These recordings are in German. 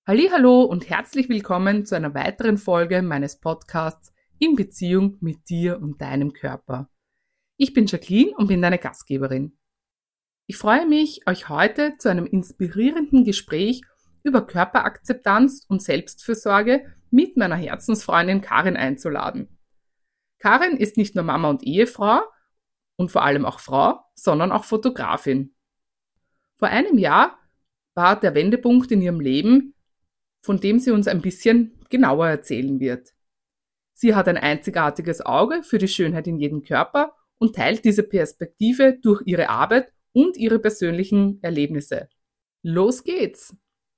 Hallihallo und herzlich willkommen zu einer weiteren Folge meines Podcasts In Beziehung mit dir und deinem Körper. Ich bin Jacqueline und bin deine Gastgeberin. Ich freue mich, euch heute zu einem inspirierenden Gespräch über Körperakzeptanz und Selbstfürsorge mit meiner Herzensfreundin Karin einzuladen. Karin ist nicht nur Mama und Ehefrau und vor allem auch Frau, sondern auch Fotografin. Vor einem Jahr war der Wendepunkt in ihrem Leben, von dem sie uns ein bisschen genauer erzählen wird. Sie hat ein einzigartiges Auge für die Schönheit in jedem Körper und teilt diese Perspektive durch ihre Arbeit und ihre persönlichen Erlebnisse. Los geht's!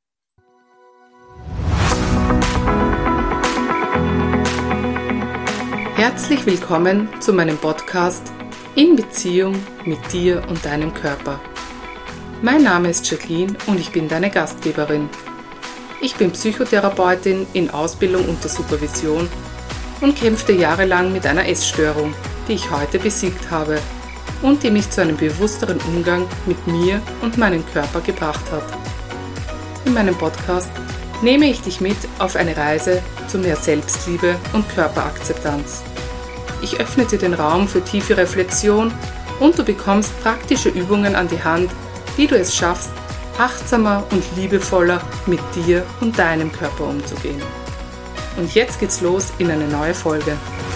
Herzlich willkommen zu meinem Podcast In Beziehung mit dir und deinem Körper. Mein Name ist Jacqueline und ich bin deine Gastgeberin. Ich bin Psychotherapeutin in Ausbildung unter Supervision und kämpfte jahrelang mit einer Essstörung, die ich heute besiegt habe und die mich zu einem bewussteren Umgang mit mir und meinem Körper gebracht hat. In meinem Podcast nehme ich dich mit auf eine Reise zu mehr Selbstliebe und Körperakzeptanz. Ich öffne dir den Raum für tiefe Reflexion und du bekommst praktische Übungen an die Hand, wie du es schaffst, achtsamer und liebevoller mit dir und deinem Körper umzugehen. Und jetzt geht's los in eine neue Folge.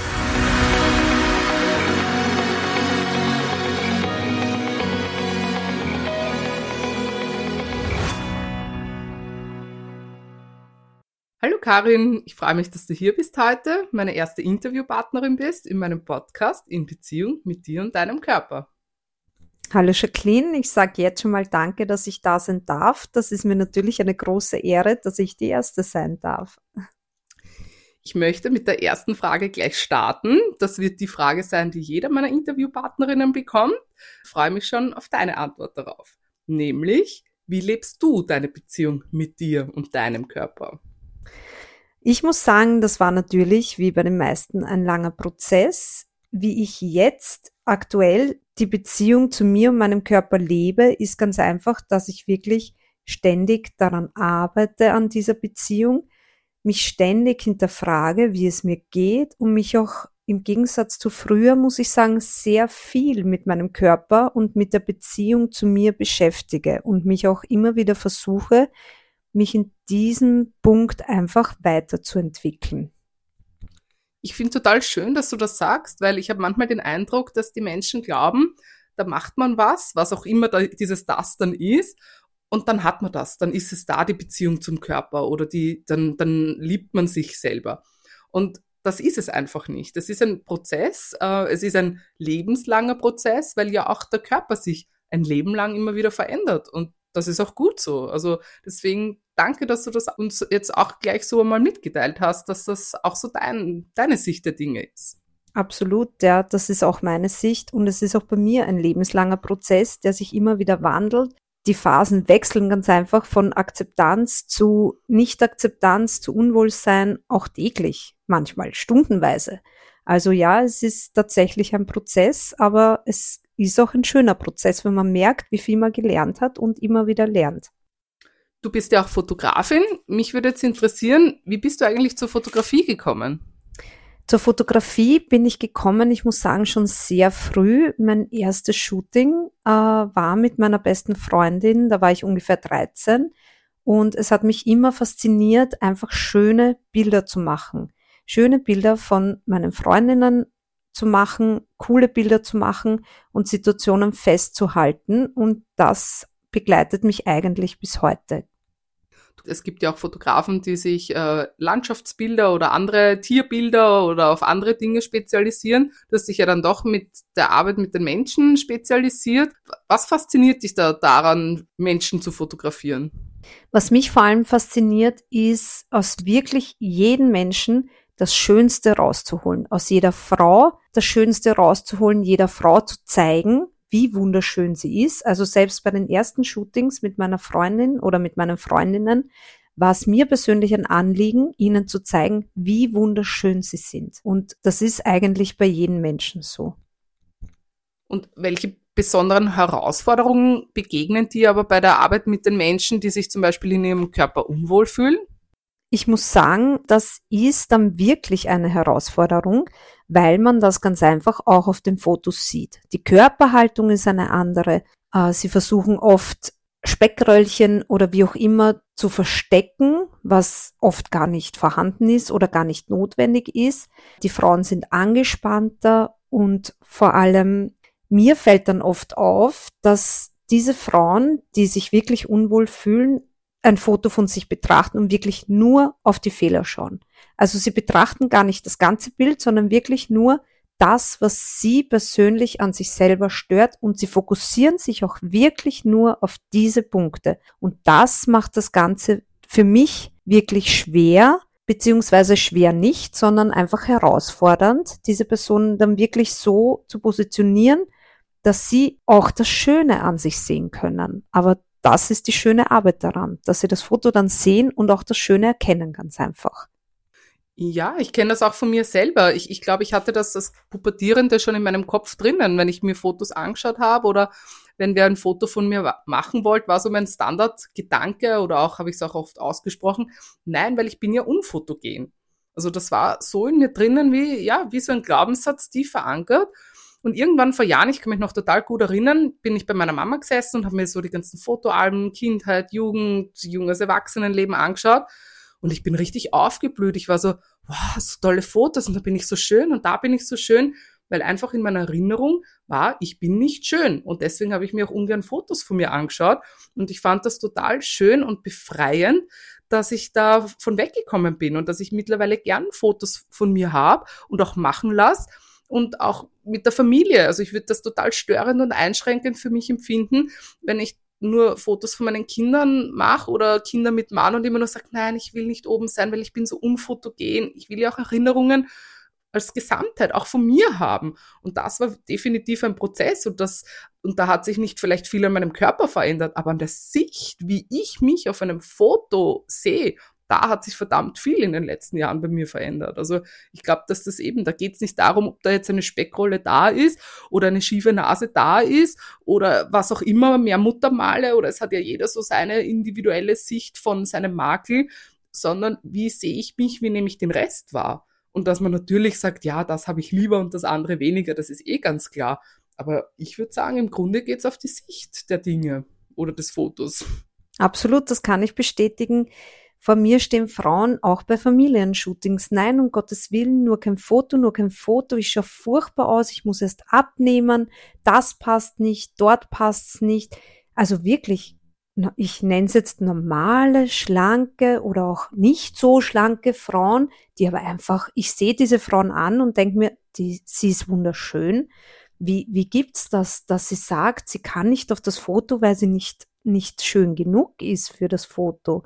Hallo Karin, ich freue mich, dass du hier bist heute, meine erste Interviewpartnerin bist in meinem Podcast In Beziehung mit dir und deinem Körper. Hallo Jacqueline, ich sage jetzt schon mal danke, dass ich da sein darf. Das ist mir natürlich eine große Ehre, dass ich die Erste sein darf. Ich möchte mit der ersten Frage gleich starten. Das wird die Frage sein, die jeder meiner Interviewpartnerinnen bekommt. Ich freue mich schon auf deine Antwort darauf. Nämlich, wie lebst du deine Beziehung mit dir und deinem Körper? Ich muss sagen, das war natürlich, wie bei den meisten, ein langer Prozess. Wie ich jetzt aktuell die Beziehung zu mir und meinem Körper lebe, ist ganz einfach, dass ich wirklich ständig daran arbeite, an dieser Beziehung, mich ständig hinterfrage, wie es mir geht und mich auch im Gegensatz zu früher, muss ich sagen, sehr viel mit meinem Körper und mit der Beziehung zu mir beschäftige und mich auch immer wieder versuche, mich in diesem Punkt einfach weiterzuentwickeln. Ich finde total schön, dass du das sagst, weil ich habe manchmal den Eindruck, dass die Menschen glauben, da macht man was auch immer dieses das dann ist, und dann hat man das, dann ist es da die Beziehung zum Körper oder dann liebt man sich selber. Und das ist es einfach nicht. Das ist ein Prozess, es ist ein lebenslanger Prozess, weil ja auch der Körper sich ein Leben lang immer wieder verändert und das ist auch gut so. Also deswegen danke, dass du das uns jetzt auch gleich so einmal mitgeteilt hast, dass das auch so deine Sicht der Dinge ist. Absolut, ja, das ist auch meine Sicht und es ist auch bei mir ein lebenslanger Prozess, der sich immer wieder wandelt. Die Phasen wechseln ganz einfach von Akzeptanz zu Nicht-Akzeptanz zu Unwohlsein auch täglich, manchmal stundenweise. Also ja, es ist tatsächlich ein Prozess, aber es ist auch ein schöner Prozess, wenn man merkt, wie viel man gelernt hat und immer wieder lernt. Du bist ja auch Fotografin. Mich würde jetzt interessieren, wie bist du eigentlich zur Fotografie gekommen? Zur Fotografie bin ich gekommen, ich muss sagen, schon sehr früh. Mein erstes Shooting war mit meiner besten Freundin, da war ich ungefähr 13 und es hat mich immer fasziniert, einfach schöne Bilder zu machen. Schöne Bilder von meinen Freundinnen zu machen, coole Bilder zu machen und Situationen festzuhalten und das begleitet mich eigentlich bis heute. Es gibt ja auch Fotografen, die sich Landschaftsbilder oder andere Tierbilder oder auf andere Dinge spezialisieren. Du hast dich ja dann doch mit der Arbeit mit den Menschen spezialisiert. Was fasziniert dich da daran, Menschen zu fotografieren? Was mich vor allem fasziniert, ist aus wirklich jedem Menschen das Schönste rauszuholen. Aus jeder Frau das Schönste rauszuholen, jeder Frau zu zeigen, wie wunderschön sie ist. Also selbst bei den ersten Shootings mit meiner Freundin oder mit meinen Freundinnen war es mir persönlich ein Anliegen, ihnen zu zeigen, wie wunderschön sie sind. Und das ist eigentlich bei jedem Menschen so. Und welche besonderen Herausforderungen begegnen dir aber bei der Arbeit mit den Menschen, die sich zum Beispiel in ihrem Körper unwohl fühlen? Ich muss sagen, das ist dann wirklich eine Herausforderung, weil man das ganz einfach auch auf den Fotos sieht. Die Körperhaltung ist eine andere. Sie versuchen oft Speckröllchen oder wie auch immer zu verstecken, was oft gar nicht vorhanden ist oder gar nicht notwendig ist. Die Frauen sind angespannter und vor allem mir fällt dann oft auf, dass diese Frauen, die sich wirklich unwohl fühlen, ein Foto von sich betrachten und wirklich nur auf die Fehler schauen. Also sie betrachten gar nicht das ganze Bild, sondern wirklich nur das, was sie persönlich an sich selber stört, und sie fokussieren sich auch wirklich nur auf diese Punkte. Und das macht das Ganze für mich wirklich schwer, beziehungsweise schwer nicht, sondern einfach herausfordernd, diese Personen dann wirklich so zu positionieren, dass sie auch das Schöne an sich sehen können. Aber das ist die schöne Arbeit daran, dass sie das Foto dann sehen und auch das Schöne erkennen, ganz einfach. Ja, ich kenne das auch von mir selber. Ich glaube, ich hatte das als Pubertierende schon in meinem Kopf drinnen, wenn ich mir Fotos angeschaut habe oder wenn wer ein Foto von mir machen wollte, war so mein Standardgedanke oder auch habe ich es auch oft ausgesprochen, nein, weil ich bin ja unfotogen. Also das war so in mir drinnen wie so ein Glaubenssatz tief verankert. Und irgendwann vor Jahren, ich kann mich noch total gut erinnern, bin ich bei meiner Mama gesessen und habe mir so die ganzen Fotoalben, Kindheit, Jugend, junges Erwachsenenleben angeschaut. Und ich bin richtig aufgeblüht. Ich war so, wow, so tolle Fotos und da bin ich so schön und da bin ich so schön, weil einfach in meiner Erinnerung war, ich bin nicht schön. Und deswegen habe ich mir auch ungern Fotos von mir angeschaut. Und ich fand das total schön und befreiend, dass ich da von weggekommen bin und dass ich mittlerweile gern Fotos von mir habe und auch machen lasse. Und auch mit der Familie. Also ich würde das total störend und einschränkend für mich empfinden, wenn ich nur Fotos von meinen Kindern mache oder Kinder mit Mann und immer nur sage, nein, ich will nicht oben sein, weil ich bin so unfotogen. Ich will ja auch Erinnerungen als Gesamtheit auch von mir haben. Und das war definitiv ein Prozess und da hat sich nicht vielleicht viel an meinem Körper verändert, aber an der Sicht, wie ich mich auf einem Foto sehe, da hat sich verdammt viel in den letzten Jahren bei mir verändert. Also ich glaube, dass da geht es nicht darum, ob da jetzt eine Speckrolle da ist oder eine schiefe Nase da ist oder was auch immer, mehr Muttermale oder es hat ja jeder so seine individuelle Sicht von seinem Makel, sondern wie sehe ich mich, wie nehme ich den Rest wahr? Und dass man natürlich sagt, ja, das habe ich lieber und das andere weniger, das ist ganz klar. Aber ich würde sagen, im Grunde geht es auf die Sicht der Dinge oder des Fotos. Absolut, das kann ich bestätigen. Vor mir stehen Frauen auch bei Familienshootings. Nein, um Gottes Willen, nur kein Foto. Ich schaue furchtbar aus, ich muss erst abnehmen, das passt nicht, dort passt's nicht. Also wirklich, ich nenne es jetzt normale, schlanke oder auch nicht so schlanke Frauen, die aber einfach, ich sehe diese Frauen an und denke mir, sie ist wunderschön. Wie gibt's das, dass sie sagt, sie kann nicht auf das Foto, weil sie nicht schön genug ist für das Foto?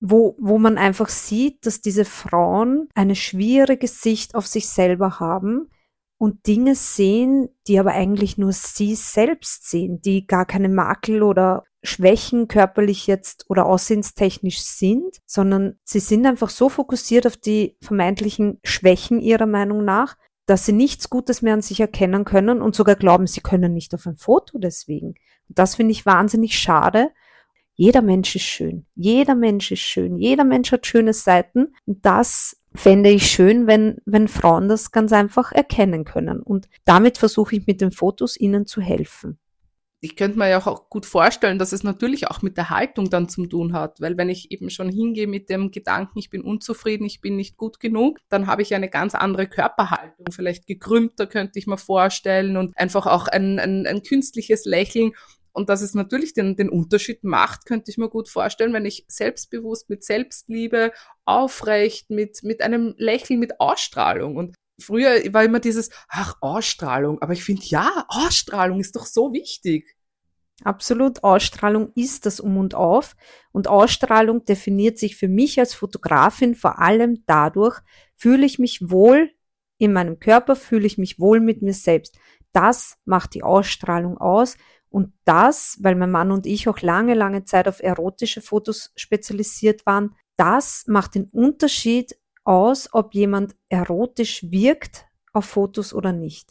Wo man einfach sieht, dass diese Frauen eine schwierige Sicht auf sich selber haben und Dinge sehen, die aber eigentlich nur sie selbst sehen, die gar keine Makel oder Schwächen körperlich jetzt oder aussehenstechnisch sind, sondern sie sind einfach so fokussiert auf die vermeintlichen Schwächen ihrer Meinung nach, dass sie nichts Gutes mehr an sich erkennen können und sogar glauben, sie können nicht auf ein Foto deswegen. Und das finde ich wahnsinnig schade. Jeder Mensch ist schön. Jeder Mensch ist schön. Jeder Mensch hat schöne Seiten. Und das fände ich schön, wenn Frauen das ganz einfach erkennen können. Und damit versuche ich mit den Fotos ihnen zu helfen. Ich könnte mir ja auch gut vorstellen, dass es natürlich auch mit der Haltung dann zu tun hat, weil wenn ich eben schon hingehe mit dem Gedanken, ich bin unzufrieden, ich bin nicht gut genug, dann habe ich eine ganz andere Körperhaltung, vielleicht gekrümmter könnte ich mir vorstellen und einfach auch ein künstliches Lächeln. Und dass es natürlich den Unterschied macht, könnte ich mir gut vorstellen, wenn ich selbstbewusst, mit Selbstliebe, aufrecht, mit einem Lächeln, mit Ausstrahlung. Und früher war immer dieses, Ausstrahlung. Aber ich finde, ja, Ausstrahlung ist doch so wichtig. Absolut, Ausstrahlung ist das Um und Auf. Und Ausstrahlung definiert sich für mich als Fotografin vor allem dadurch, fühle ich mich wohl in meinem Körper, fühle ich mich wohl mit mir selbst. Das macht die Ausstrahlung aus. Und das, weil mein Mann und ich auch lange Zeit auf erotische Fotos spezialisiert waren, das macht den Unterschied aus, ob jemand erotisch wirkt auf Fotos oder nicht.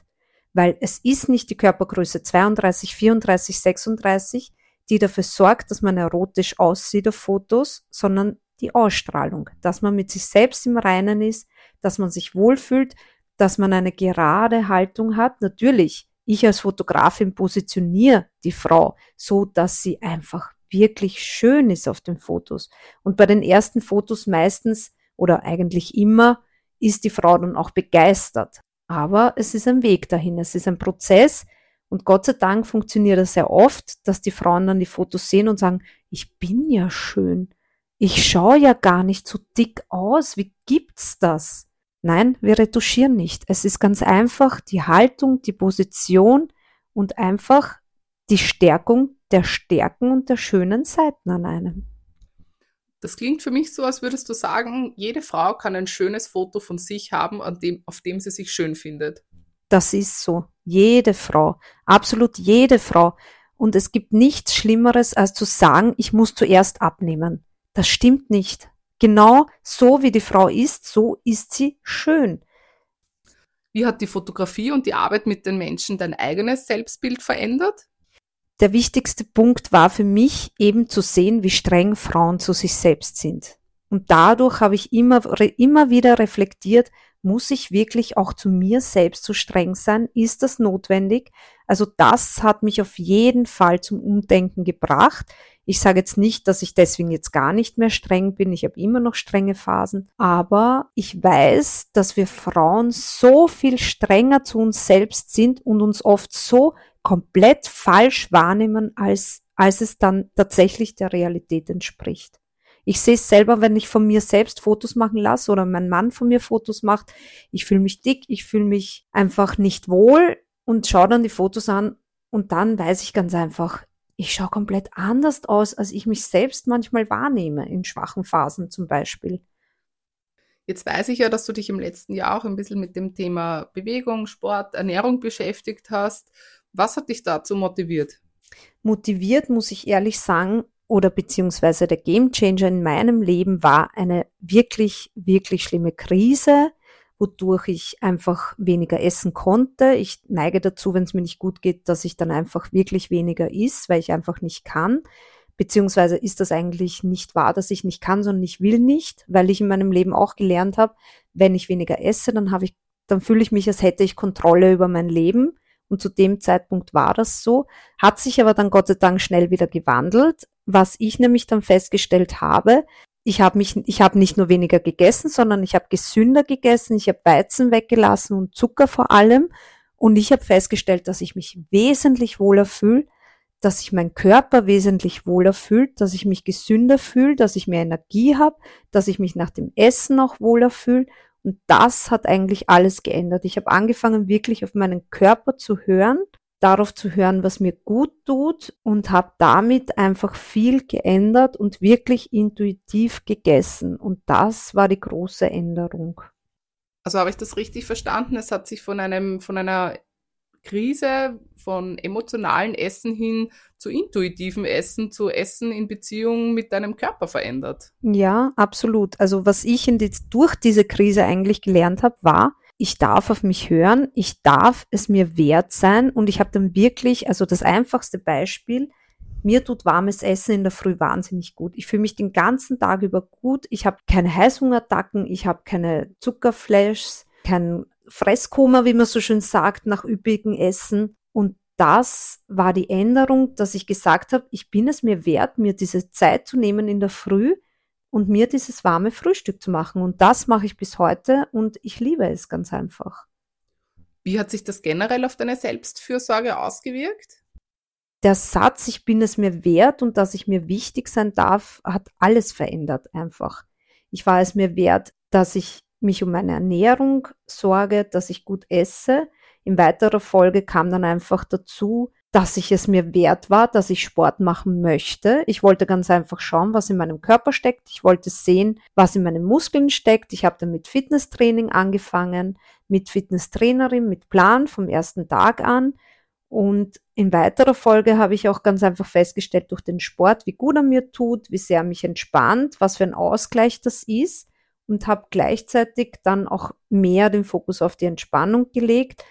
weil es ist nicht die Körpergröße 32, 34, 36, die dafür sorgt, dass man erotisch aussieht auf Fotos, sondern die Ausstrahlung, dass man mit sich selbst im Reinen ist, dass man sich wohlfühlt, dass man eine gerade Haltung hat. Natürlich, ich als Fotografin positioniere die Frau so, dass sie einfach wirklich schön ist auf den Fotos. Und bei den ersten Fotos meistens oder eigentlich immer ist die Frau dann auch begeistert. Aber es ist ein Weg dahin, es ist ein Prozess und Gott sei Dank funktioniert das sehr oft, dass die Frauen dann die Fotos sehen und sagen, ich bin ja schön, ich schaue ja gar nicht so dick aus, wie gibt's das? Nein, wir retuschieren nicht. Es ist ganz einfach die Haltung, die Position und einfach die Stärkung der Stärken und der schönen Seiten an einem. Das klingt für mich so, als würdest du sagen, jede Frau kann ein schönes Foto von sich haben, auf dem sie sich schön findet. Das ist so. Jede Frau. Absolut jede Frau. Und es gibt nichts Schlimmeres, als zu sagen, ich muss zuerst abnehmen. Das stimmt nicht. Genau so wie die Frau ist, so ist sie schön. Wie hat die Fotografie und die Arbeit mit den Menschen dein eigenes Selbstbild verändert? Der wichtigste Punkt war für mich eben zu sehen, wie streng Frauen zu sich selbst sind. Und dadurch habe ich immer wieder reflektiert, muss ich wirklich auch zu mir selbst so streng sein? Ist das notwendig? Also das hat mich auf jeden Fall zum Umdenken gebracht. Ich sage jetzt nicht, dass ich deswegen jetzt gar nicht mehr streng bin. Ich habe immer noch strenge Phasen. Aber ich weiß, dass wir Frauen so viel strenger zu uns selbst sind und uns oft so komplett falsch wahrnehmen, als es dann tatsächlich der Realität entspricht. Ich sehe es selber, wenn ich von mir selbst Fotos machen lasse oder mein Mann von mir Fotos macht. Ich fühle mich dick, ich fühle mich einfach nicht wohl und schaue dann die Fotos an und dann weiß ich ganz einfach, ich schaue komplett anders aus, als ich mich selbst manchmal wahrnehme, in schwachen Phasen zum Beispiel. Jetzt weiß ich ja, dass du dich im letzten Jahr auch ein bisschen mit dem Thema Bewegung, Sport, Ernährung beschäftigt hast. Was hat dich dazu motiviert? Motiviert, muss ich ehrlich sagen, oder beziehungsweise der Gamechanger in meinem Leben war eine wirklich, wirklich schlimme Krise, wodurch ich einfach weniger essen konnte. Ich neige dazu, wenn es mir nicht gut geht, dass ich dann einfach wirklich weniger isse, weil ich einfach nicht kann. Beziehungsweise ist das eigentlich nicht wahr, dass ich nicht kann, sondern ich will nicht, weil ich in meinem Leben auch gelernt habe, wenn ich weniger esse, dann fühle ich mich, als hätte ich Kontrolle über mein Leben. Und zu dem Zeitpunkt war das so, hat sich aber dann Gott sei Dank schnell wieder gewandelt. Was ich nämlich dann festgestellt habe, ich habe nicht nur weniger gegessen, sondern ich habe gesünder gegessen, ich habe Weizen weggelassen und Zucker vor allem. Und ich habe festgestellt, dass ich mich wesentlich wohler fühle, dass sich mein Körper wesentlich wohler fühlt, dass ich mich gesünder fühle, dass ich mehr Energie habe, dass ich mich nach dem Essen auch wohler fühle. Und das hat eigentlich alles geändert. Ich habe angefangen, wirklich auf meinen Körper zu hören, darauf zu hören, was mir gut tut und habe damit einfach viel geändert und wirklich intuitiv gegessen. Und das war die große Änderung. Also habe ich das richtig verstanden? Es hat sich von einer Krise von emotionalen Essen hin zu intuitivem Essen, zu Essen in Beziehung mit deinem Körper verändert. Ja, absolut. Also was ich durch diese Krise eigentlich gelernt habe, war, ich darf auf mich hören, ich darf es mir wert sein und ich habe dann wirklich, also das einfachste Beispiel, mir tut warmes Essen in der Früh wahnsinnig gut. Ich fühle mich den ganzen Tag über gut, ich habe keine Heißhungerattacken, ich habe keine Zuckerflashs, kein Fresskoma, wie man so schön sagt, nach üppigem Essen. Und das war die Änderung, dass ich gesagt habe, ich bin es mir wert, mir diese Zeit zu nehmen in der Früh und mir dieses warme Frühstück zu machen. Und das mache ich bis heute und ich liebe es ganz einfach. Wie hat sich das generell auf deine Selbstfürsorge ausgewirkt? Der Satz, ich bin es mir wert und dass ich mir wichtig sein darf, hat alles verändert einfach. Ich war es mir wert, dass ich mich um meine Ernährung sorge, dass ich gut esse. In weiterer Folge kam dann einfach dazu, dass ich es mir wert war, dass ich Sport machen möchte. Ich wollte ganz einfach schauen, was in meinem Körper steckt. Ich wollte sehen, was in meinen Muskeln steckt. Ich habe dann mit Fitnesstraining angefangen, mit Fitnesstrainerin, mit Plan vom ersten Tag an. Und in weiterer Folge habe ich auch ganz einfach festgestellt durch den Sport, wie gut er mir tut, wie sehr er mich entspannt, was für ein Ausgleich das ist. Und habe gleichzeitig dann auch mehr den Fokus auf die Entspannung gelegt.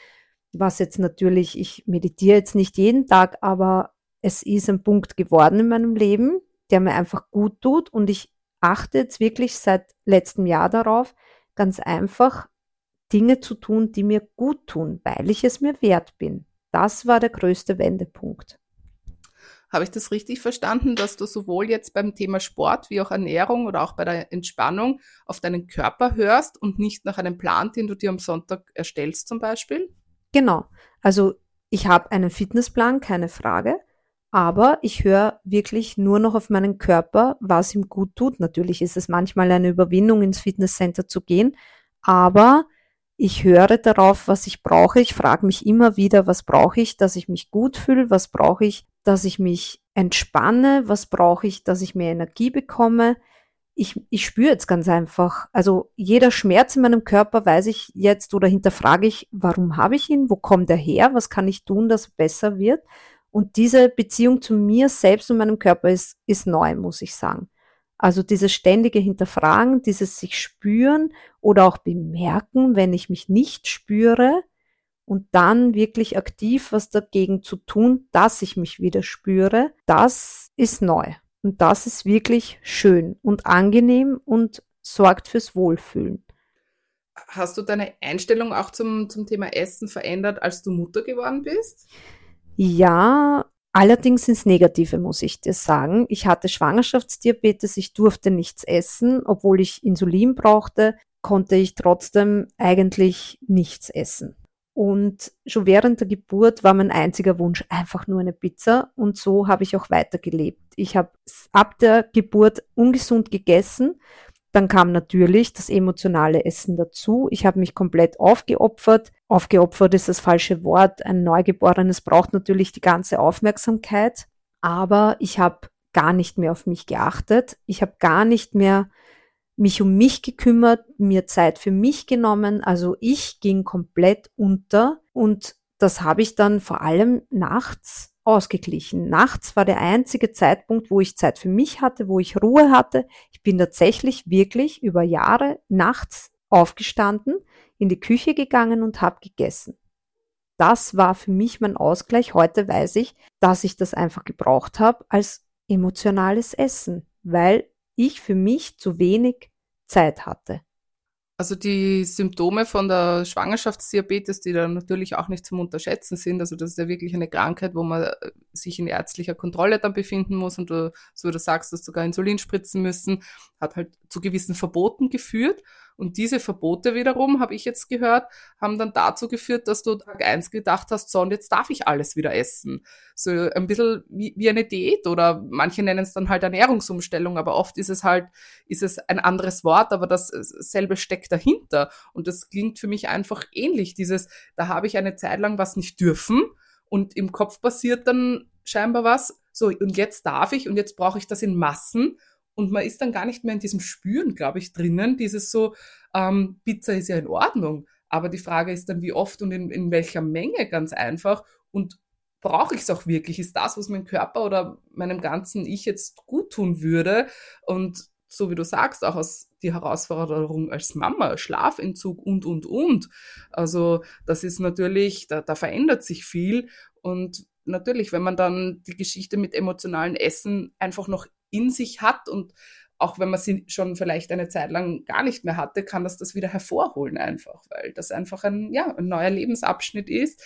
Was jetzt natürlich, ich meditiere jetzt nicht jeden Tag, aber es ist ein Punkt geworden in meinem Leben, der mir einfach gut tut und ich achte jetzt wirklich seit letztem Jahr darauf, ganz einfach Dinge zu tun, die mir gut tun, weil ich es mir wert bin. Das war der größte Wendepunkt. Habe ich das richtig verstanden, dass du sowohl jetzt beim Thema Sport wie auch Ernährung oder auch bei der Entspannung auf deinen Körper hörst und nicht nach einem Plan, den du dir am Sonntag erstellst zum Beispiel? Genau. Also ich habe einen Fitnessplan, keine Frage, aber ich höre wirklich nur noch auf meinen Körper, was ihm gut tut. Natürlich ist es manchmal eine Überwindung, ins Fitnesscenter zu gehen, aber ich höre darauf, was ich brauche. Ich frage mich immer wieder, was brauche ich, dass ich mich gut fühle? Was brauche ich, dass ich mich entspanne? Was brauche ich, dass ich mehr Energie bekomme? Ich spüre jetzt ganz einfach, also jeder Schmerz in meinem Körper weiß ich jetzt oder hinterfrage ich, warum habe ich ihn? Wo kommt er her? Was kann ich tun, dass er besser wird? Und diese Beziehung zu mir selbst und meinem Körper ist neu, muss ich sagen. Also dieses ständige Hinterfragen, dieses sich spüren oder auch bemerken, wenn ich mich nicht spüre und dann wirklich aktiv was dagegen zu tun, dass ich mich wieder spüre, das ist neu. Und das ist wirklich schön und angenehm und sorgt fürs Wohlfühlen. Hast du deine Einstellung auch zum Thema Essen verändert, als du Mutter geworden bist? Ja, allerdings ins Negative muss ich dir sagen. Ich hatte Schwangerschaftsdiabetes, ich durfte nichts essen, obwohl ich Insulin brauchte, konnte ich trotzdem eigentlich nichts essen. Und schon während der Geburt war mein einziger Wunsch einfach nur eine Pizza und so habe ich auch weitergelebt. Ich habe ab der Geburt ungesund gegessen, dann kam natürlich das emotionale Essen dazu. Ich habe mich komplett aufgeopfert. Aufgeopfert ist das falsche Wort. Ein Neugeborenes braucht natürlich die ganze Aufmerksamkeit. Aber ich habe gar nicht mehr auf mich geachtet. Ich habe gar nicht mehr mich um mich gekümmert, mir Zeit für mich genommen. Also ich ging komplett unter und das habe ich dann vor allem nachts ausgeglichen. Nachts war der einzige Zeitpunkt, wo ich Zeit für mich hatte, wo ich Ruhe hatte. Ich bin tatsächlich wirklich über Jahre nachts aufgestanden, in die Küche gegangen und habe gegessen. Das war für mich mein Ausgleich. Heute weiß ich, dass ich das einfach gebraucht habe als emotionales Essen, weil ich für mich zu wenig Zeit hatte. Also die Symptome von der Schwangerschaftsdiabetes, die dann natürlich auch nicht zum Unterschätzen sind, also das ist ja wirklich eine Krankheit, wo man sich in ärztlicher Kontrolle dann befinden muss und du, so wie du sagst, dass sogar Insulin spritzen müssen, hat halt zu gewissen Verboten geführt. Und diese Verbote wiederum, habe ich jetzt gehört, haben dann dazu geführt, dass du Tag eins gedacht hast, so und jetzt darf ich alles wieder essen. So ein bisschen wie eine Diät oder manche nennen es dann halt Ernährungsumstellung, aber oft ist es ein anderes Wort, aber dasselbe steckt dahinter. Und das klingt für mich einfach ähnlich, da habe ich eine Zeit lang was nicht dürfen und im Kopf passiert dann scheinbar was, so und jetzt darf ich und jetzt brauche ich das in Massen. Und man ist dann gar nicht mehr in diesem Spüren, glaube ich, drinnen. Dieses so, Pizza ist ja in Ordnung. Aber die Frage ist dann, wie oft und in welcher Menge ganz einfach. Und brauche ich es auch wirklich? Ist das, was mein Körper oder meinem ganzen Ich jetzt gut tun würde? Und so wie du sagst, auch aus die Herausforderung als Mama, Schlafentzug und. Also das ist natürlich, da verändert sich viel. Und natürlich, wenn man dann die Geschichte mit emotionalen Essen einfach noch in sich hat und auch wenn man sie schon vielleicht eine Zeit lang gar nicht mehr hatte, kann das wieder hervorholen einfach, weil das einfach ein neuer Lebensabschnitt ist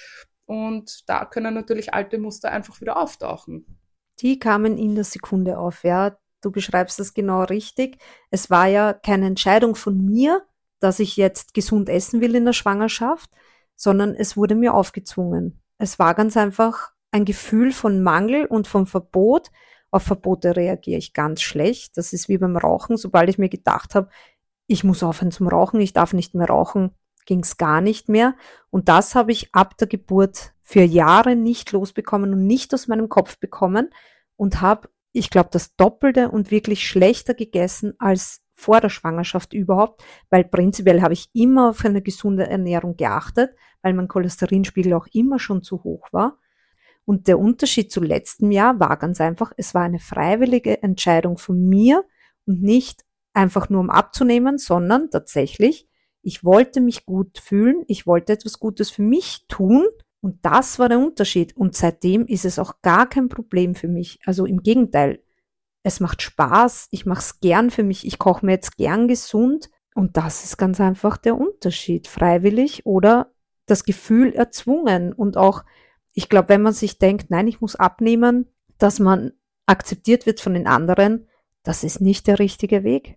und da können natürlich alte Muster einfach wieder auftauchen. Die kamen in der Sekunde auf, ja. Du beschreibst das genau richtig. Es war ja keine Entscheidung von mir, dass ich jetzt gesund essen will in der Schwangerschaft, sondern es wurde mir aufgezwungen. Es war ganz einfach ein Gefühl von Mangel und vom Verbot. Auf Verbote reagiere ich ganz schlecht. Das ist wie beim Rauchen. Sobald ich mir gedacht habe, ich muss aufhören zum Rauchen, ich darf nicht mehr rauchen, ging es gar nicht mehr. Und das habe ich ab der Geburt für Jahre nicht losbekommen und nicht aus meinem Kopf bekommen und habe, ich glaube, das Doppelte und wirklich schlechter gegessen als vor der Schwangerschaft überhaupt, weil prinzipiell habe ich immer auf eine gesunde Ernährung geachtet, weil mein Cholesterinspiegel auch immer schon zu hoch war. Und der Unterschied zu letztem Jahr war ganz einfach, es war eine freiwillige Entscheidung von mir und nicht einfach nur um abzunehmen, sondern tatsächlich, Ich wollte mich gut fühlen, ich wollte etwas Gutes für mich tun und das war der Unterschied. Und seitdem ist es auch gar kein Problem für mich. Also im Gegenteil, es macht Spaß, ich mache es gern für mich, ich koche mir jetzt gern gesund und das ist ganz einfach der Unterschied, freiwillig oder das Gefühl erzwungen. Und auch, ich glaube, wenn man sich denkt, nein, ich muss abnehmen, dass man akzeptiert wird von den anderen, das ist nicht der richtige Weg.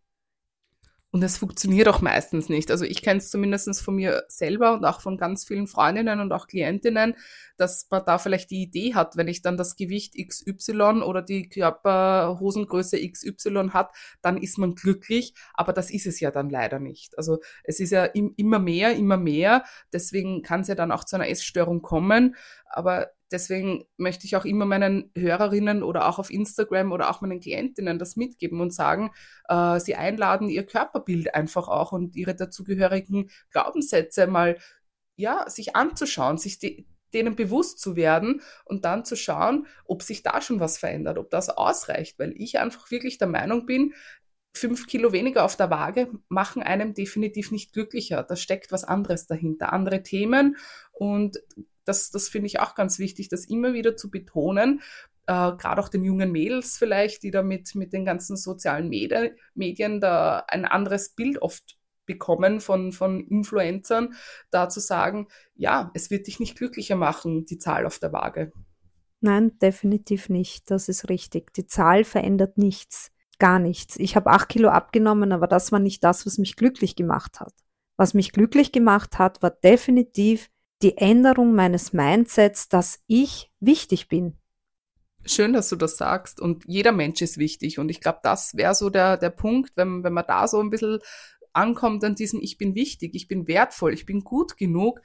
Und es funktioniert auch meistens nicht. Also ich kenne es zumindest von mir selber und auch von ganz vielen Freundinnen und auch Klientinnen, dass man da vielleicht die Idee hat, wenn ich dann das Gewicht XY oder die Körperhosengröße XY hat, dann ist man glücklich. Aber das ist es ja dann leider nicht. Also es ist ja immer mehr, immer mehr. Deswegen kann es ja dann auch zu einer Essstörung kommen. Aber deswegen möchte ich auch immer meinen Hörerinnen oder auch auf Instagram oder auch meinen Klientinnen das mitgeben und sagen, sie einladen, ihr Körperbild einfach auch und ihre dazugehörigen Glaubenssätze mal, ja, sich anzuschauen, sich denen bewusst zu werden und dann zu schauen, ob sich da schon was verändert, ob das ausreicht, weil ich einfach wirklich der Meinung bin, 5 Kilo weniger auf der Waage machen einem definitiv nicht glücklicher. Da steckt was anderes dahinter, andere Themen und das finde ich auch ganz wichtig, das immer wieder zu betonen, gerade auch den jungen Mädels vielleicht, die da mit den ganzen sozialen Medien da ein anderes Bild oft bekommen von Influencern, da zu sagen, ja, es wird dich nicht glücklicher machen, die Zahl auf der Waage. Nein, definitiv nicht. Das ist richtig. Die Zahl verändert nichts. Gar nichts. Ich habe 8 Kilo abgenommen, aber das war nicht das, was mich glücklich gemacht hat. Was mich glücklich gemacht hat, war definitiv die Änderung meines Mindsets, dass ich wichtig bin. Schön, dass du das sagst. Und jeder Mensch ist wichtig. Und ich glaube, das wäre so der Punkt, wenn man da so ein bisschen ankommt an diesem Ich bin wichtig, ich bin wertvoll, ich bin gut genug.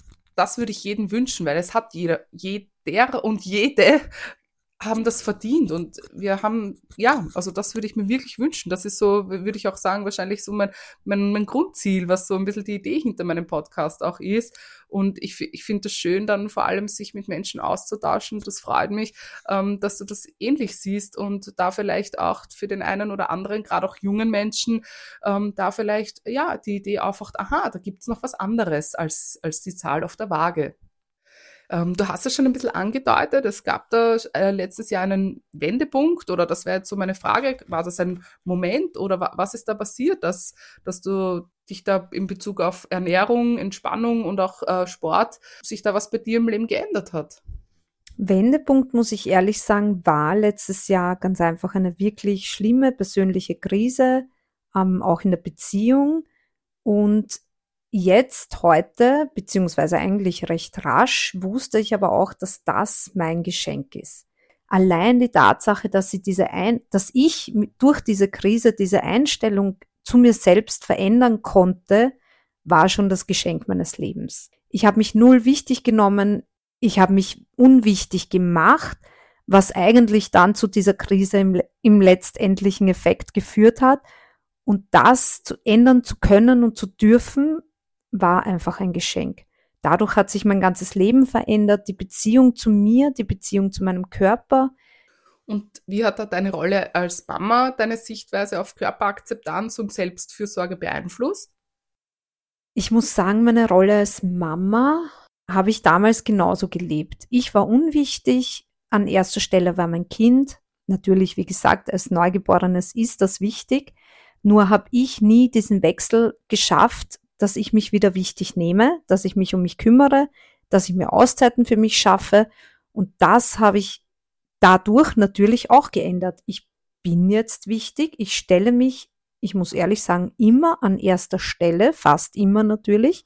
Das würde ich jedem wünschen, weil es hat jeder und jede haben das verdient und wir haben, ja, also das würde ich mir wirklich wünschen. Das ist so, würde ich auch sagen, wahrscheinlich so mein Grundziel, was so ein bisschen die Idee hinter meinem Podcast auch ist. Und ich finde es schön, dann vor allem sich mit Menschen auszutauschen. Das freut mich, dass du das ähnlich siehst und da vielleicht auch für den einen oder anderen, gerade auch jungen Menschen, da vielleicht, ja, die Idee aufwacht, aha, da gibt's noch was anderes als die Zahl auf der Waage. Du hast es schon ein bisschen angedeutet, es gab da letztes Jahr einen Wendepunkt oder das wäre jetzt so meine Frage, war das ein Moment oder was ist da passiert, dass du dich da in Bezug auf Ernährung, Entspannung und auch Sport, sich da was bei dir im Leben geändert hat? Wendepunkt, muss ich ehrlich sagen, war letztes Jahr ganz einfach eine wirklich schlimme persönliche Krise, auch in der Beziehung. Und jetzt, heute, beziehungsweise eigentlich recht rasch, wusste ich aber auch, dass das mein Geschenk ist. Allein die Tatsache, dass ich durch diese Krise, diese Einstellung zu mir selbst verändern konnte, war schon das Geschenk meines Lebens. Ich habe mich null wichtig genommen, ich habe mich unwichtig gemacht, was eigentlich dann zu dieser Krise im letztendlichen Effekt geführt hat. Und das zu ändern zu können und zu dürfen, war einfach ein Geschenk. Dadurch hat sich mein ganzes Leben verändert, die Beziehung zu mir, die Beziehung zu meinem Körper. Und wie hat da deine Rolle als Mama deine Sichtweise auf Körperakzeptanz und Selbstfürsorge beeinflusst? Ich muss sagen, meine Rolle als Mama habe ich damals genauso gelebt. Ich war unwichtig, an erster Stelle war mein Kind. Natürlich, wie gesagt, als Neugeborenes ist das wichtig. Nur habe ich nie diesen Wechsel geschafft, dass ich mich wieder wichtig nehme, dass ich mich um mich kümmere, dass ich mir Auszeiten für mich schaffe. Und das habe ich dadurch natürlich auch geändert. Ich bin jetzt wichtig, ich stelle mich, ich muss ehrlich sagen, immer an erster Stelle, fast immer natürlich.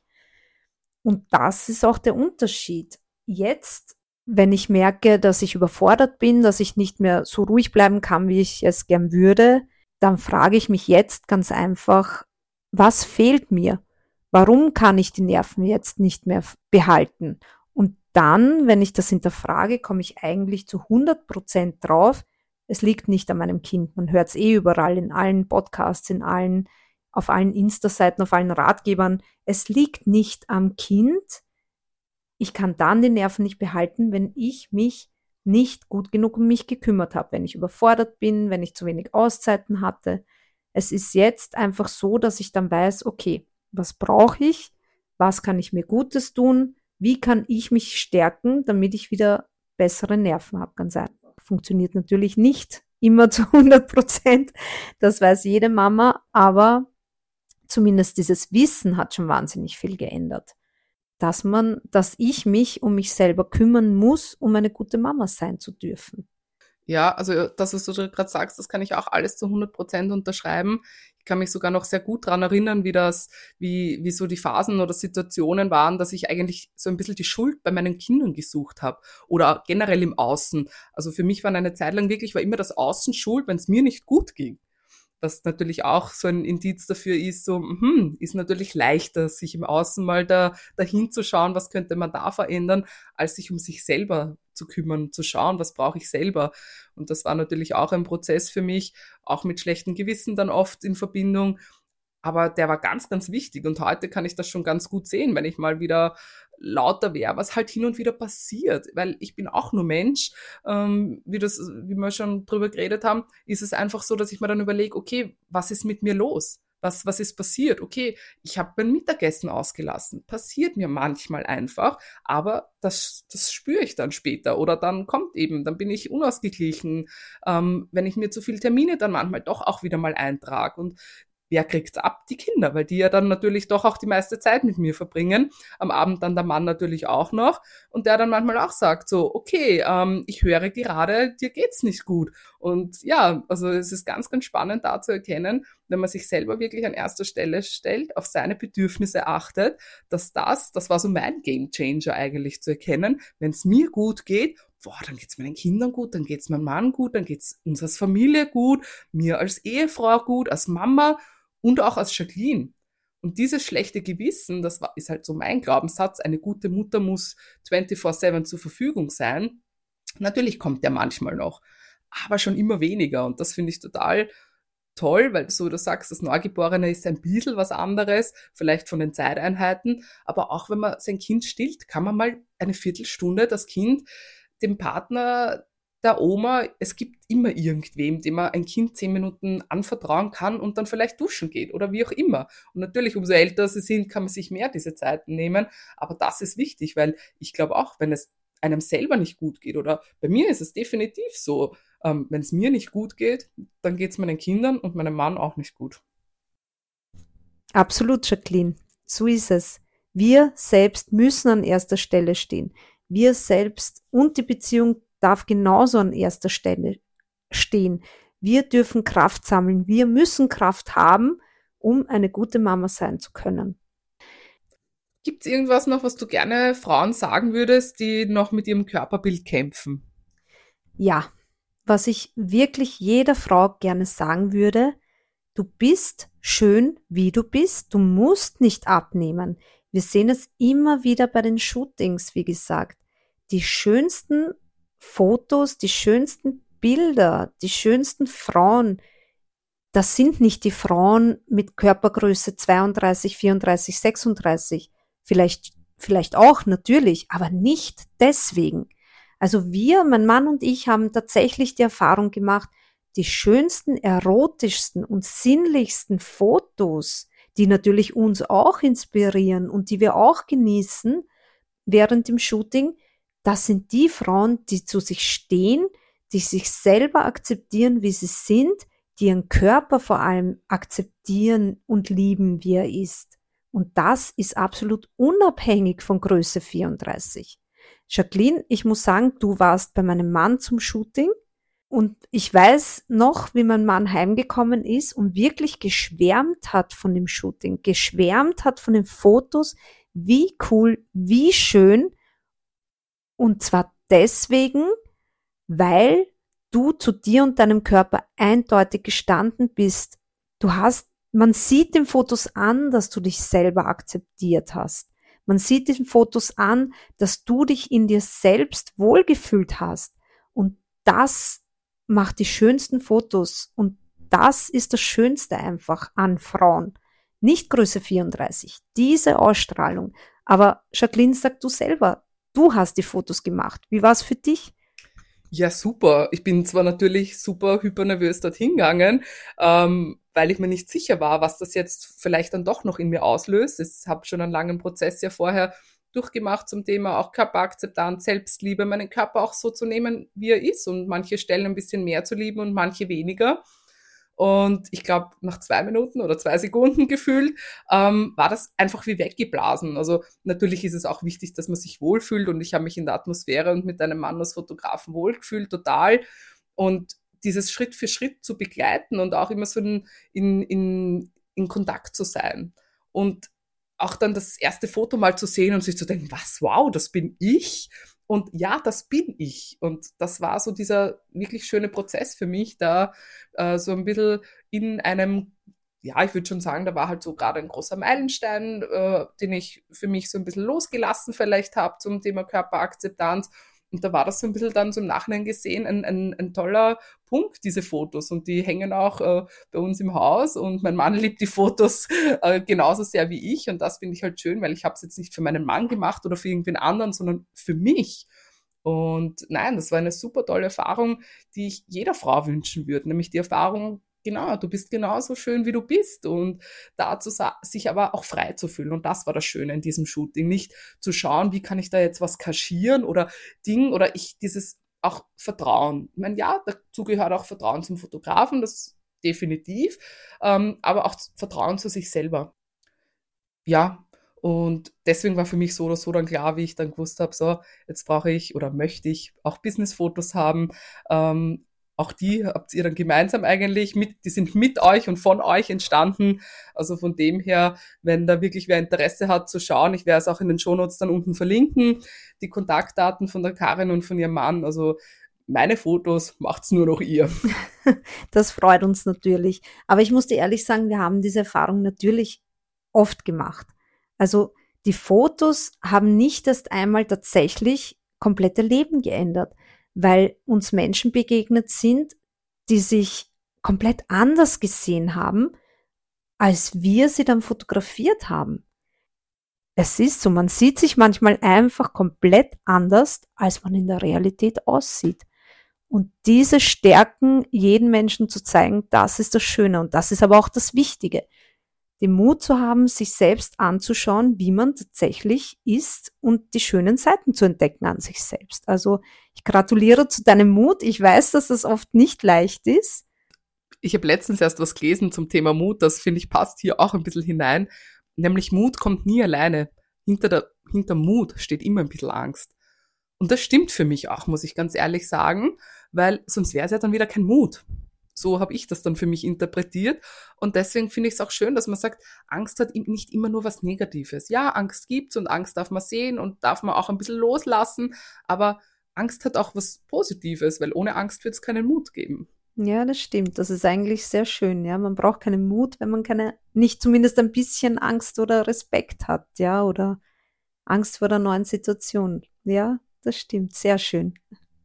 Und das ist auch der Unterschied. Jetzt, wenn ich merke, dass ich überfordert bin, dass ich nicht mehr so ruhig bleiben kann, wie ich es gern würde, dann frage ich mich jetzt ganz einfach, was fehlt mir? Warum kann ich die Nerven jetzt nicht mehr behalten? Und dann, wenn ich das hinterfrage, komme ich eigentlich zu 100% drauf, es liegt nicht an meinem Kind. Man hört es überall, in allen Podcasts, auf allen Insta-Seiten, auf allen Ratgebern. Es liegt nicht am Kind. Ich kann dann die Nerven nicht behalten, wenn ich mich nicht gut genug um mich gekümmert habe, wenn ich überfordert bin, wenn ich zu wenig Auszeiten hatte. Es ist jetzt einfach so, dass ich dann weiß, okay, Was brauche ich? Was kann ich mir Gutes tun? Wie kann ich mich stärken, damit ich wieder bessere Nerven habe? Ganz einfach. Funktioniert natürlich nicht immer zu 100%. Das weiß jede Mama, aber zumindest dieses Wissen hat schon wahnsinnig viel geändert. Dass ich mich um mich selber kümmern muss, um eine gute Mama sein zu dürfen. Ja, also das, was du gerade sagst, das kann ich auch alles zu 100% unterschreiben. Ich kann mich sogar noch sehr gut dran erinnern, wie so die Phasen oder Situationen waren, dass ich eigentlich so ein bisschen die Schuld bei meinen Kindern gesucht habe oder generell im Außen. Also für mich war eine Zeit lang wirklich, war immer das Außen schuld, wenn es mir nicht gut ging. Was natürlich auch so ein Indiz dafür ist, so, ist natürlich leichter, sich im Außen mal dahin zu schauen, was könnte man da verändern, als sich um sich selber zu kümmern, zu schauen, was brauche ich selber. Und das war natürlich auch ein Prozess für mich, auch mit schlechtem Gewissen dann oft in Verbindung. Aber der war ganz, ganz wichtig. Und heute kann ich das schon ganz gut sehen, wenn ich mal wieder lauter wäre, was halt hin und wieder passiert. Weil ich bin auch nur Mensch. Wie wir schon drüber geredet haben, ist es einfach so, dass ich mir dann überlege, okay, was ist mit mir los? Was ist passiert? Okay, ich habe mein Mittagessen ausgelassen. Passiert mir manchmal einfach, aber das spüre ich dann später. Oder dann dann bin ich unausgeglichen, wenn ich mir zu viele Termine dann manchmal doch auch wieder mal eintrage. Und wer kriegt's ab? Die Kinder, weil die ja dann natürlich doch auch die meiste Zeit mit mir verbringen. Am Abend dann der Mann natürlich auch noch. Und der dann manchmal auch sagt so, okay, ich höre gerade, dir geht's nicht gut. Und ja, also es ist ganz, ganz spannend da zu erkennen, wenn man sich selber wirklich an erster Stelle stellt, auf seine Bedürfnisse achtet, dass das war so mein Gamechanger eigentlich zu erkennen, wenn es mir gut geht, dann geht's meinen Kindern gut, dann geht's meinem Mann gut, dann geht's uns als Familie gut, mir als Ehefrau gut, als Mama und auch als Jacqueline. Und dieses schlechte Gewissen, ist halt so mein Glaubenssatz, eine gute Mutter muss 24/7 zur Verfügung sein. Natürlich kommt der manchmal noch, aber schon immer weniger. Und das finde ich total toll, weil so du sagst, das Neugeborene ist ein bisschen was anderes, vielleicht von den Zeiteinheiten, aber auch wenn man sein Kind stillt, kann man mal eine Viertelstunde das Kind dem Partner, der Oma, es gibt immer irgendwem, dem man ein Kind 10 Minuten anvertrauen kann und dann vielleicht duschen geht oder wie auch immer. Und natürlich, umso älter sie sind, kann man sich mehr diese Zeiten nehmen. Aber das ist wichtig, weil ich glaube auch, wenn es einem selber nicht gut geht, oder bei mir ist es definitiv so, wenn es mir nicht gut geht, dann geht es meinen Kindern und meinem Mann auch nicht gut. Absolut, Jacqueline. So ist es. Wir selbst müssen an erster Stelle stehen. Wir selbst und die Beziehung darf genauso an erster Stelle stehen. Wir dürfen Kraft sammeln. Wir müssen Kraft haben, um eine gute Mama sein zu können. Gibt es irgendwas noch, was du gerne Frauen sagen würdest, die noch mit ihrem Körperbild kämpfen? Ja, was ich wirklich jeder Frau gerne sagen würde, du bist schön, wie du bist. Du musst nicht abnehmen. Wir sehen es immer wieder bei den Shootings, wie gesagt. Die schönsten Fotos, die schönsten Bilder, die schönsten Frauen, das sind nicht die Frauen mit Körpergröße 32, 34, 36. Vielleicht auch, natürlich, aber nicht deswegen. Also mein Mann und ich haben tatsächlich die Erfahrung gemacht, die schönsten, erotischsten und sinnlichsten Fotos, die natürlich uns auch inspirieren und die wir auch genießen während dem Shooting, das sind die Frauen, die zu sich stehen, die sich selber akzeptieren, wie sie sind, die ihren Körper vor allem akzeptieren und lieben, wie er ist. Und das ist absolut unabhängig von Größe 34. Jacqueline, ich muss sagen, du warst bei meinem Mann zum Shooting und ich weiß noch, wie mein Mann heimgekommen ist und wirklich geschwärmt hat von dem Shooting, geschwärmt hat von den Fotos, wie cool, wie schön. Und zwar deswegen, weil du zu dir und deinem Körper eindeutig gestanden bist. Man sieht den Fotos an, dass du dich selber akzeptiert hast. Man sieht den Fotos an, dass du dich in dir selbst wohlgefühlt hast. Und das macht die schönsten Fotos. Und das ist das Schönste einfach an Frauen. Nicht Größe 34, diese Ausstrahlung. Aber Jacqueline, sag du selber, du hast die Fotos gemacht. Wie war es für dich? Ja, super. Ich bin zwar natürlich super hypernervös dorthin gegangen, weil ich mir nicht sicher war, was das jetzt vielleicht dann doch noch in mir auslöst. Ich habe schon einen langen Prozess ja vorher durchgemacht zum Thema auch Körperakzeptanz, Selbstliebe, meinen Körper auch so zu nehmen, wie er ist und manche Stellen ein bisschen mehr zu lieben und manche weniger. Und ich glaube, nach 2 Minuten oder 2 Sekunden gefühlt, war das einfach wie weggeblasen. Also natürlich ist es auch wichtig, dass man sich wohlfühlt und ich habe mich in der Atmosphäre und mit einem Mann als Fotografen wohlgefühlt, total. Und dieses Schritt für Schritt zu begleiten und auch immer so in Kontakt zu sein. Und auch dann das erste Foto mal zu sehen und sich zu denken, was, wow, das bin ich. Und ja, das bin ich. Und das war so dieser wirklich schöne Prozess für mich, da so ein bisschen in einem, ja, ich würde schon sagen, da war halt so gerade ein großer Meilenstein, den ich für mich so ein bisschen losgelassen vielleicht habe zum Thema Körperakzeptanz. Und da war das so ein bisschen dann so im Nachhinein gesehen ein toller Punkt, diese Fotos. Und die hängen auch bei uns im Haus. Und mein Mann liebt die Fotos genauso sehr wie ich. Und das finde ich halt schön, weil ich habe es jetzt nicht für meinen Mann gemacht oder für irgendwen anderen, sondern für mich. Und nein, das war eine super tolle Erfahrung, die ich jeder Frau wünschen würde. Nämlich die Erfahrung, genau, du bist genauso schön, wie du bist und dazu sich aber auch frei zu fühlen. Und das war das Schöne in diesem Shooting. Nicht zu schauen, wie kann ich da jetzt was kaschieren oder dieses auch Vertrauen. Ich meine, ja, dazu gehört auch Vertrauen zum Fotografen, das definitiv, aber auch Vertrauen zu sich selber. Ja, und deswegen war für mich so oder so dann klar, wie ich dann gewusst habe, so, jetzt brauche ich oder möchte ich auch Business-Fotos haben. Auch die habt ihr dann gemeinsam eigentlich die sind mit euch und von euch entstanden. Also von dem her, wenn da wirklich wer Interesse hat zu schauen, ich werde es auch in den Shownotes dann unten verlinken, die Kontaktdaten von der Karin und von ihrem Mann. Also meine Fotos macht's nur noch ihr. Das freut uns natürlich. Aber ich muss dir ehrlich sagen, wir haben diese Erfahrung natürlich oft gemacht. Also die Fotos haben nicht erst einmal tatsächlich komplette Leben geändert, weil uns Menschen begegnet sind, die sich komplett anders gesehen haben, als wir sie dann fotografiert haben. Es ist so, man sieht sich manchmal einfach komplett anders, als man in der Realität aussieht. Und diese Stärken jeden Menschen zu zeigen, das ist das Schöne und das ist aber auch das Wichtige. Den Mut zu haben, sich selbst anzuschauen, wie man tatsächlich ist und die schönen Seiten zu entdecken an sich selbst. Also ich gratuliere zu deinem Mut. Ich weiß, dass das oft nicht leicht ist. Ich habe letztens erst was gelesen zum Thema Mut, das finde ich passt hier auch ein bisschen hinein. Nämlich Mut kommt nie alleine. Hinter Mut steht immer ein bisschen Angst. Und das stimmt für mich auch, muss ich ganz ehrlich sagen, weil sonst wäre es ja dann wieder kein Mut. So habe ich das dann für mich interpretiert. Und deswegen finde ich es auch schön, dass man sagt, Angst hat nicht immer nur was Negatives. Ja, Angst gibt's und Angst darf man sehen und darf man auch ein bisschen loslassen. Aber Angst hat auch was Positives, weil ohne Angst wird es keinen Mut geben. Ja, das stimmt. Das ist eigentlich sehr schön. Ja, man braucht keinen Mut, wenn man nicht zumindest ein bisschen Angst oder Respekt hat, ja, oder Angst vor der neuen Situation. Ja, das stimmt. Sehr schön.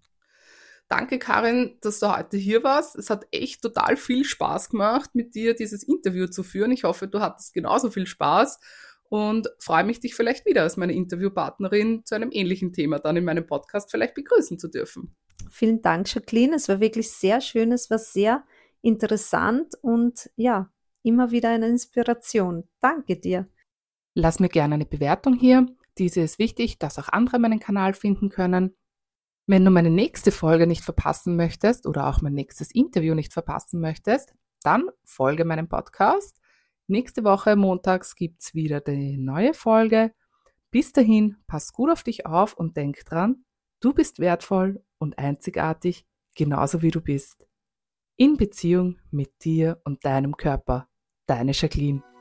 Danke, Karin, dass du heute hier warst. Es hat echt total viel Spaß gemacht, mit dir dieses Interview zu führen. Ich hoffe, du hattest genauso viel Spaß und freue mich, dich vielleicht wieder als meine Interviewpartnerin zu einem ähnlichen Thema dann in meinem Podcast vielleicht begrüßen zu dürfen. Vielen Dank, Jacqueline. Es war wirklich sehr schön. Es war sehr interessant und ja, immer wieder eine Inspiration. Danke dir. Lass mir gerne eine Bewertung hier. Diese ist wichtig, dass auch andere meinen Kanal finden können. Wenn du meine nächste Folge nicht verpassen möchtest oder auch mein nächstes Interview nicht verpassen möchtest, dann folge meinem Podcast. Nächste Woche montags gibt's wieder die neue Folge. Bis dahin, pass gut auf dich auf und denk dran, du bist wertvoll und einzigartig, genauso wie du bist. In Beziehung mit dir und deinem Körper. Deine Jacqueline.